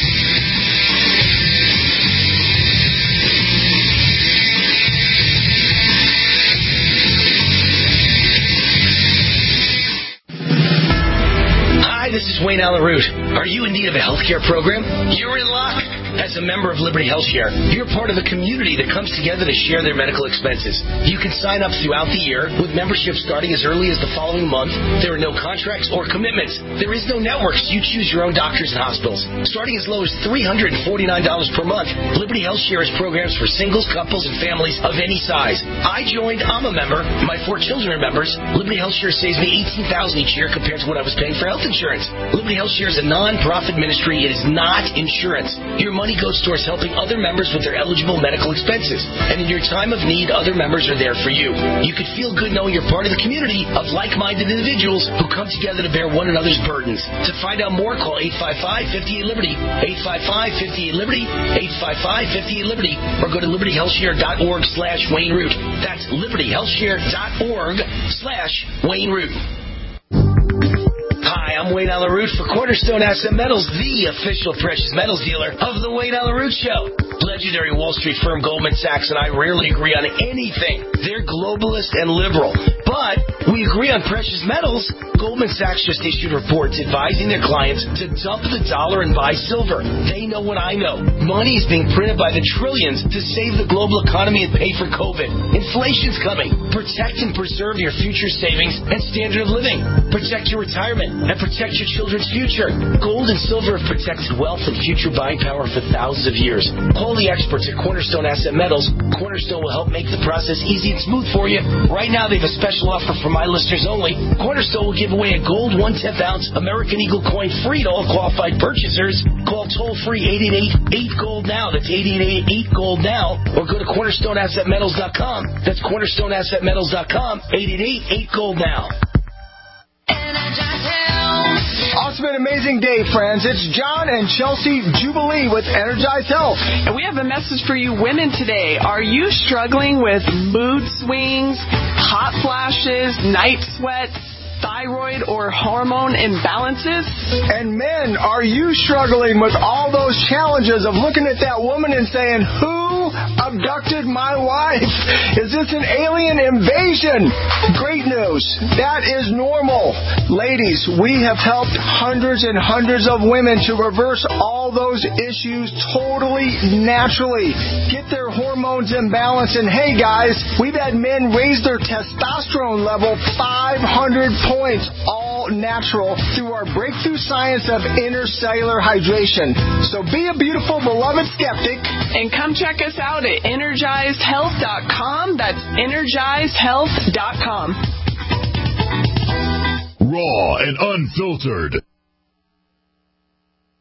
This is Wayne Allen Root. Are you in need of a healthcare program? You're in luck. As a member of Liberty HealthShare, you're part of a community that comes together to share their medical expenses. You can sign up throughout the year with membership starting as early as the following month. There are no contracts or commitments. There is no networks. You choose your own doctors and hospitals. Starting as low as three hundred forty-nine dollars per month, Liberty HealthShare has programs for singles, couples, and families of any size. I joined. I'm a member. My four children are members. Liberty HealthShare saves me eighteen thousand dollars each year compared to what I was paying for health insurance. Liberty HealthShare is a non-profit ministry. It is not insurance. Your money goes towards helping other members with their eligible medical expenses. And in your time of need, other members are there for you. You can feel good knowing you're part of the community of like-minded individuals who come together to bear one another's burdens. To find out more, call eight five five, five eight, Liberty, eight five five, five eight, Liberty, eight five five, five eight, Liberty, or go to liberty health share dot org slash Wayne Root. That's liberty health share dot org slash Wayne Root. Hi, I'm Wayne Allen Root for Cornerstone Asset Metals, the official precious metals dealer of the Wayne Allen Root Show. Legendary Wall Street firm Goldman Sachs and I rarely agree on anything. They're globalist and liberal. But we agree on precious metals. Goldman Sachs just issued reports advising their clients to dump the dollar and buy silver. They know what I know. Money is being printed by the trillions to save the global economy and pay for COVID. Inflation's coming. Protect and preserve your future savings and standard of living. Protect your retirement and protect your children's future. Gold and silver have protected wealth and future buying power for thousands of years. Call the experts at Cornerstone Asset Metals. Cornerstone will help make the process easy and smooth for you. Right now, they have a special offer for my listeners only. Cornerstone will give away a gold one tenth ounce American Eagle coin free to all qualified purchasers. Call toll-free eight eight eight, eight gold now. That's eight eight eight, eight gold now. Or go to cornerstone asset metals dot com. That's cornerstone asset metals dot com. eight eight eight, eight gold now. Awesome and amazing day, friends. It's John and Chelsea Jubilee with Energize Health. And we have a message for you women today. Are you struggling with mood swings, hot flashes, night sweats, thyroid or hormone imbalances? And men, are you struggling with all those challenges of looking at that woman and saying, who abducted my wife? Is this an alien invasion? Great news. That is normal. Ladies, we have helped hundreds and hundreds of women to reverse all those issues totally naturally. Get their hormones in balance. And hey guys, we've had men raise their testosterone level five hundred points, all natural, through our breakthrough science of intercellular hydration. So be a beautiful, beloved skeptic. And come check us out at energized health dot com. That's energized health dot com. Raw and unfiltered.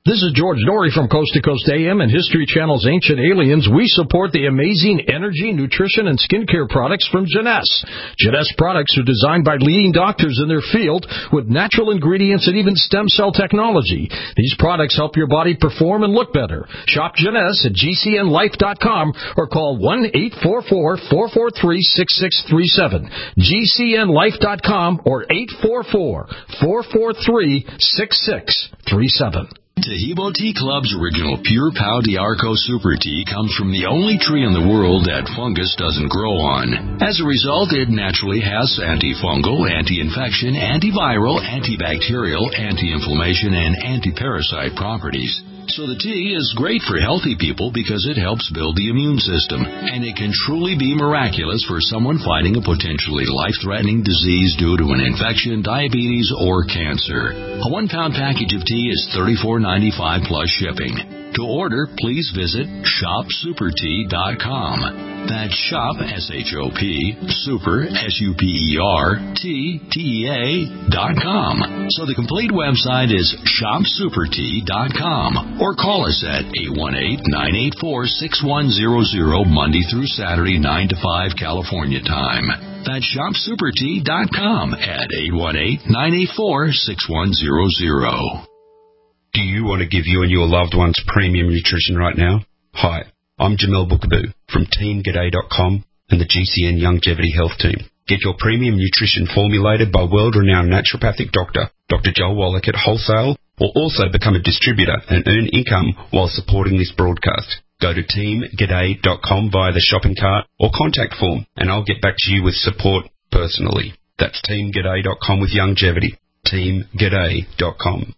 This is George Norrie from Coast to Coast A M and History Channel's Ancient Aliens. We support the amazing energy, nutrition, and skincare products from Jeunesse. Jeunesse products are designed by leading doctors in their field with natural ingredients and even stem cell technology. These products help your body perform and look better. Shop Jeunesse at G C N life dot com or call one eight four four, four four three, six six three seven. G C N life dot com or eight four four, four four three, six six three seven. Tahibo Tea Club's original Pure Pau d'Arco Super Tea comes from the only tree in the world that fungus doesn't grow on. As a result, it naturally has antifungal, anti-infection, antiviral, antibacterial, anti-inflammation, and anti-parasite properties. So the tea is great for healthy people because it helps build the immune system, and it can truly be miraculous for someone fighting a potentially life-threatening disease due to an infection, diabetes, or cancer. A one-pound package of tea is thirty-four ninety-five plus shipping. To order, please visit shop super tea dot com. That's shop, S H O P, super, S U P E R, T, T E A, dot com. So the complete website is shop super tea dot com. Or call us at eight one eight, nine eight four, six one zero zero, Monday through Saturday, nine to five, California time. That's shop super tea dot com at eight one eight, nine eight four, six one zero zero. Do you want to give you and your loved ones premium nutrition right now? Hi, I'm Jamel Bookaboo from team g'day dot com and the G C N Longevity Health Team. Get your premium nutrition formulated by world-renowned naturopathic doctor, Doctor Joel Wallach at wholesale, or also become a distributor and earn income while supporting this broadcast. Go to team g'day dot com via the shopping cart or contact form, and I'll get back to you with support personally. That's team g'day dot com with longevity. team g'day dot com.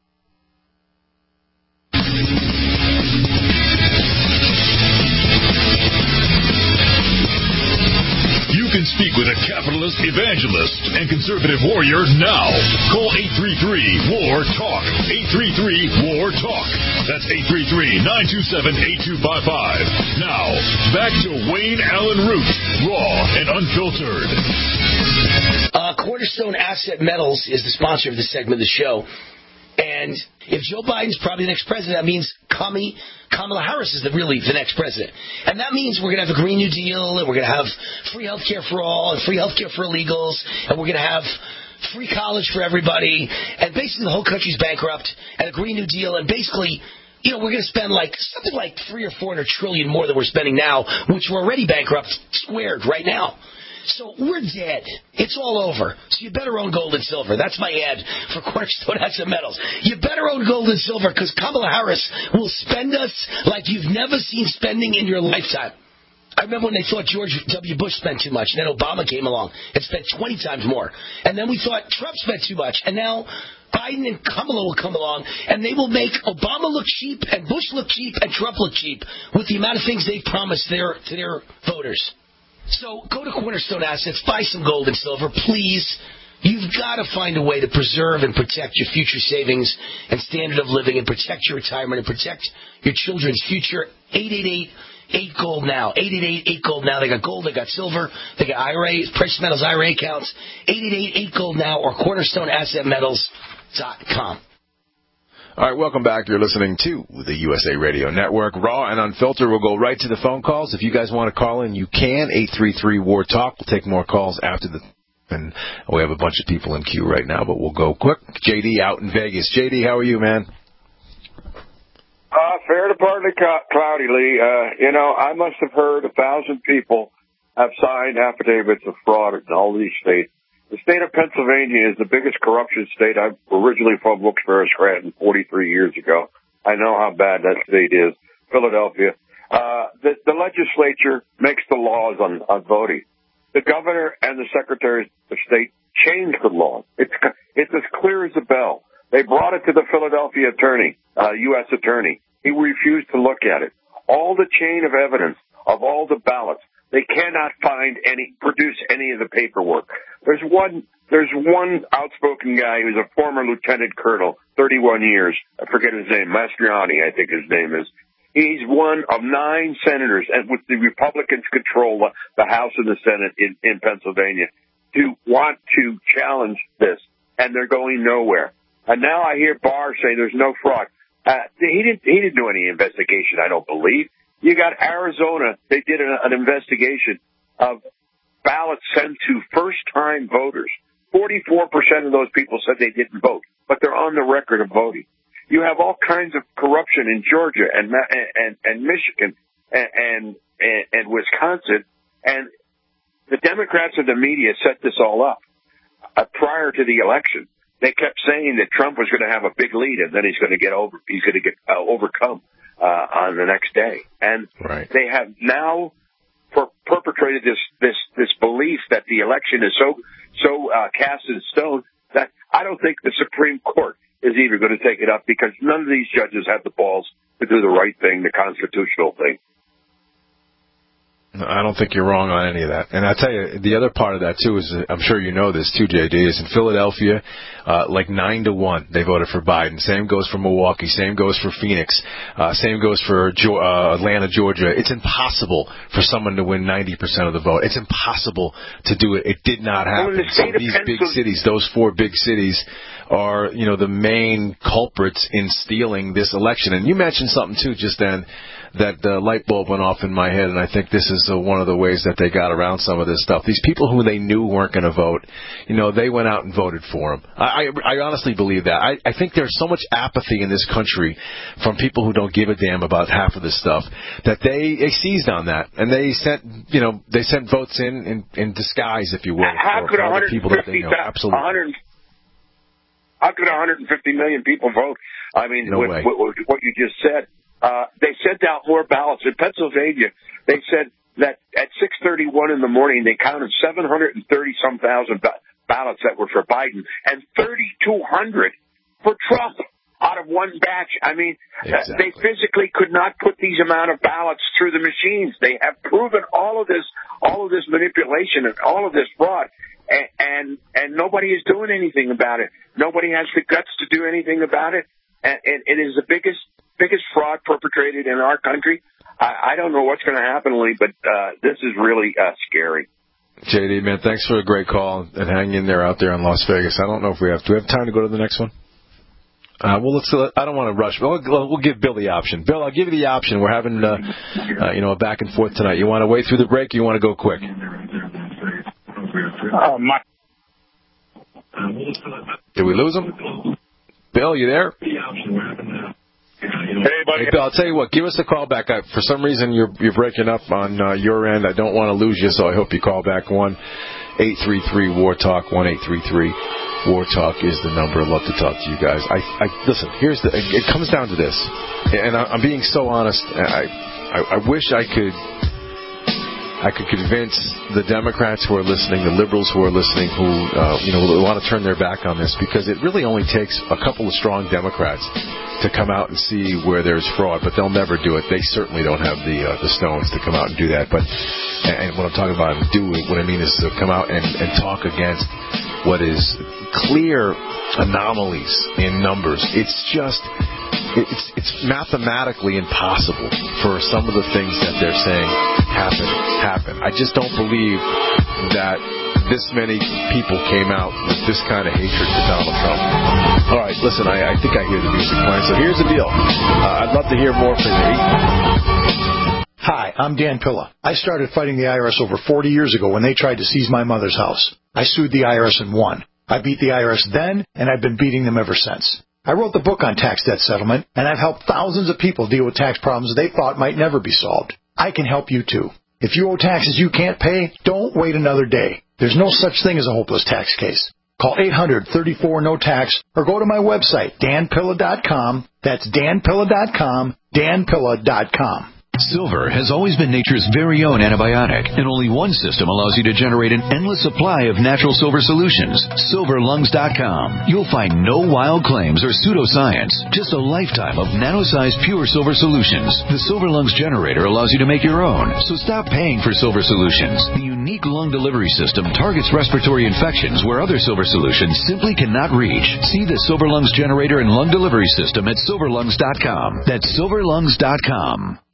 You can speak with a capitalist, evangelist, and conservative warrior now. Call eight three three, W A R, TALK. eight three three, W A R, TALK. That's eight three three, nine two seven, eight two five five. Now, back to Wayne Allen Root, raw and unfiltered. Uh, Cornerstone Asset Metals is the sponsor of this segment of the show. And if Joe Biden's probably the next president, that means Kamala Harris is the, really the next president. And that means we're going to have a Green New Deal, and we're going to have free health care for all, and free health care for illegals, and we're going to have free college for everybody, and basically the whole country's bankrupt, and a Green New Deal, and basically, you know, we're going to spend like something like three or four hundred trillion more than we're spending now, which we're already bankrupt squared right now. So we're dead. It's all over. So you better own gold and silver. That's my ad for Cornerstone Asset Metals. You better own gold and silver because Kamala Harris will spend us like you've never seen spending in your lifetime. I remember when they thought George W. Bush spent too much, and then Obama came along and spent twenty times more. And then we thought Trump spent too much, and now Biden and Kamala will come along, and they will make Obama look cheap, and Bush look cheap, and Trump look cheap with the amount of things they've promised their, to their voters. So go to Cornerstone Assets, buy some gold and silver, please. You've got to find a way to preserve and protect your future savings and standard of living and protect your retirement and protect your children's future. eight eight eight, eight gold now. eight eight eight, eight gold now. They got gold, they got silver, they got I R A, precious metals I R A accounts. eight eight eight, eight gold now or cornerstone asset metals dot com. All right, welcome back. You're listening to the U S A Radio Network. Raw and Unfiltered. We'll go right to the phone calls. If you guys want to call in, you can. eight three three, W A R, TALK. We'll take more calls after the... And we have a bunch of people in queue right now, but we'll go quick. J D out in Vegas. J D, how are you, man? Uh, fair to partly cloudy, Lee. Uh, you know, I must have heard a thousand people have signed affidavits of fraud in all these states. The state of Pennsylvania is the biggest corruption state. I'm originally from Wilkes-Barre, Scranton, forty-three years ago. I know how bad that state is. Philadelphia. Uh, the, the legislature makes the laws on, on voting. The governor and the secretary of state change the law. It's, it's as clear as a bell. They brought it to the Philadelphia attorney, uh, U S attorney. He refused to look at it. All the chain of evidence of all the ballots. They cannot find any, produce any of the paperwork. There's one, there's one outspoken guy who's a former lieutenant colonel, thirty-one years. I forget his name, Mastriani, I think his name is. He's one of nine senators, and with the Republicans control the House and the Senate in, in Pennsylvania, to want to challenge this, and they're going nowhere. And now I hear Barr say there's no fraud. Uh, he didn't. He didn't do any investigation. I don't believe. You got Arizona. They did an, an investigation of ballots sent to first-time voters. Forty-four percent of those people said they didn't vote, but they're on the record of voting. You have all kinds of corruption in Georgia and and and Michigan and and, and Wisconsin, and the Democrats and the media set this all up uh, prior to the election. They kept saying that Trump was going to have a big lead, and then he's going to get over. He's going to get uh, overcome uh, on the next day, and right. they have now per- perpetrated this this this belief that the election is so so uh, cast in stone that I don't think the Supreme Court is even going to take it up, because none of these judges have the balls to do the right thing, the constitutional thing. I don't think you're wrong on any of that. And I tell you, the other part of that, too, is, I'm sure you know this, too, J D, is in Philadelphia, uh, like nine to one, they voted for Biden. Same goes for Milwaukee. Same goes for Phoenix. Uh, same goes for jo- uh, Atlanta, Georgia. It's impossible for someone to win ninety percent of the vote. It's impossible to do it. It did not happen. Well, the so these big cities, those four big cities, are, you know, the main culprits in stealing this election. And you mentioned something, too, just then, that the light bulb went off in my head, and I think this is uh, one of the ways that they got around some of this stuff. These people who they knew weren't going to vote, you know, they went out and voted for him. I, I, I honestly believe that. I, I think there's so much apathy in this country from people who don't give a damn about half of this stuff that they, they seized on that, and they sent, you know, they sent votes in in, in disguise, if you will, How for, could for other people that they know. Absolutely. one hundred How could one hundred fifty million people vote? I mean, no with, way. with, with what you just said. Uh, they sent out more ballots. In Pennsylvania, they said that at six thirty-one in the morning, they counted seven hundred thirty some thousand ba- ballots that were for Biden and thirty-two hundred for Trump out of one batch. I mean, exactly. uh, they physically could not put these amount of ballots through the machines. They have proven all of this, all of this manipulation and all of this fraud. And, and, and nobody is doing anything about it. Nobody has the guts to do anything about it. And, and it is the biggest, biggest fraud perpetrated in our country. I, I don't know what's going to happen, Lee, but uh, this is really uh, scary. J D, man, thanks for a great call, and hang in there out there in Las Vegas. I don't know if we have, do we have time to go to the next one? Uh, well, let's. Uh, I don't want to rush. We'll, we'll give Bill the option. Bill, I'll give you the option. We're having, uh, uh, you know, a back and forth tonight. You want to wait through the break, or you want to go quick? Uh, my- Did we lose him? Bill, you there? Hey, buddy. Hey, Bill, I'll tell you what. Give us a call back. I, for some reason, you're you're breaking up on uh, your end. I don't want to lose you, so I hope you call back. One eight three three war talk. One eight three three war talk is the number. I'd love to talk to you guys. I, I listen. Here's the. It comes down to this, and I, I'm being so honest. I, I I wish I could. I could convince the Democrats who are listening, the liberals who are listening, who uh, you know want to turn their back on this, because it really only takes a couple of strong Democrats to come out and see where there's fraud, but they'll never do it. They certainly don't have the uh, the stones to come out and do that. But and what I'm talking about do what I mean is to come out and, and talk against what is clear anomalies in numbers. It's just. It's, it's mathematically impossible for some of the things that they're saying happen, happen. I just don't believe that this many people came out with this kind of hatred for Donald Trump. All right, listen, I, I think I hear the music playing, so here's the deal. Uh, I'd love to hear more from you. Hi, I'm Dan Pilla. I started fighting the I R S over forty years ago when they tried to seize my mother's house. I sued the I R S and won. I beat the I R S then, and I've been beating them ever since. I wrote the book on tax debt settlement, and I've helped thousands of people deal with tax problems they thought might never be solved. I can help you, too. If you owe taxes you can't pay, don't wait another day. There's no such thing as a hopeless tax case. Call eight hundred, thirty-four, no tax or go to my website, dan pilla dot com. That's dan pilla dot com, dan pilla dot com. Silver has always been nature's very own antibiotic, and only one system allows you to generate an endless supply of natural silver solutions. silver lungs dot com. You'll find no wild claims or pseudoscience, just a lifetime of nano-sized pure silver solutions. The Silver Lungs generator allows you to make your own, so stop paying for silver solutions. The unique lung delivery system targets respiratory infections where other silver solutions simply cannot reach. See the Silver Lungs generator and lung delivery system at silver lungs dot com. That's silver lungs dot com.